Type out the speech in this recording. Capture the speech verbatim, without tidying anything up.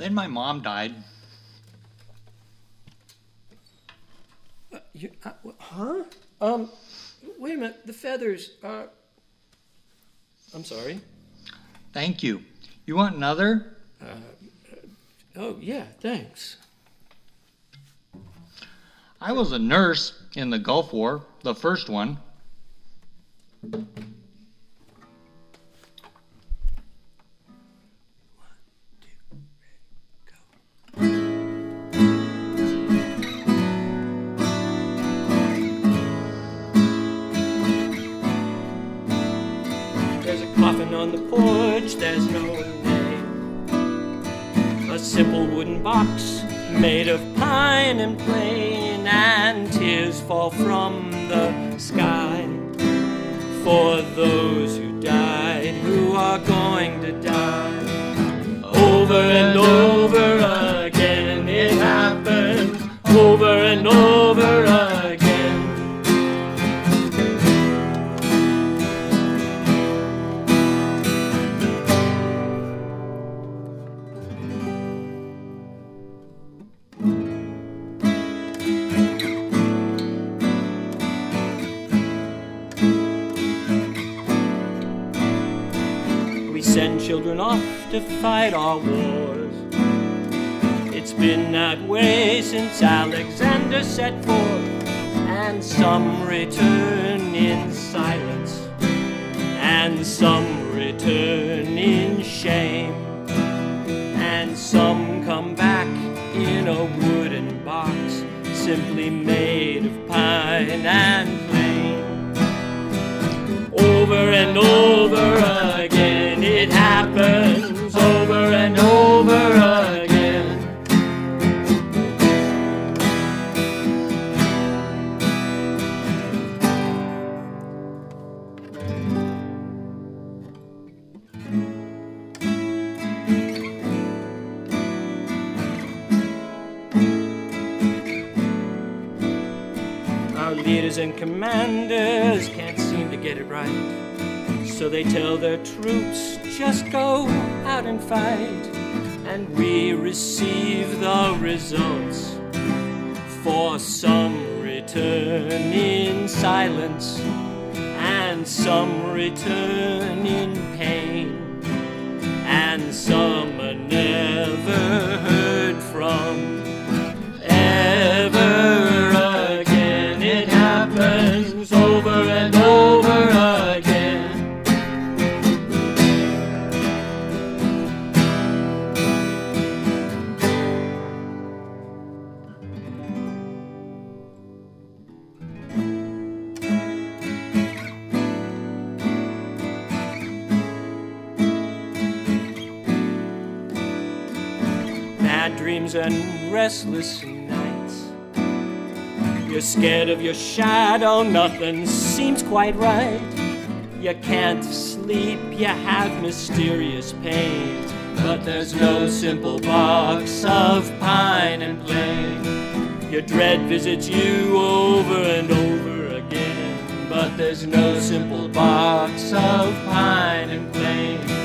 Then my mom died. Uh, you, uh, huh? Um, wait a minute. The feathers are... I'm sorry. Thank you. You want another? Uh, oh, yeah, thanks. I was a nurse in the Gulf War, the first one. On the porch, there's no name. A simple wooden box made of pine and plain, and tears fall from the sky for those who died, who are going to die. Over and over again it happened, over and over again. Send children off to fight our wars. It's been that way since Alexander set forth, and some return in silence, and some return in shame, and some come back in a wooden box simply made of pine and plain. Over and over again it happens, over and over again. Our leaders and commanders can't seem to get it right, so they tell their troops, just go out and fight. And we receive the results. For some return in silence, and some return in pain, and some are never heard from ever again. It happens over and over again. Bad dreams and restless nights. You're scared of your shadow, nothing seems quite right. You can't sleep, you have mysterious pains, but there's no simple box of pine and plain. Your dread visits you over and over again, but there's no simple box of pine and plain.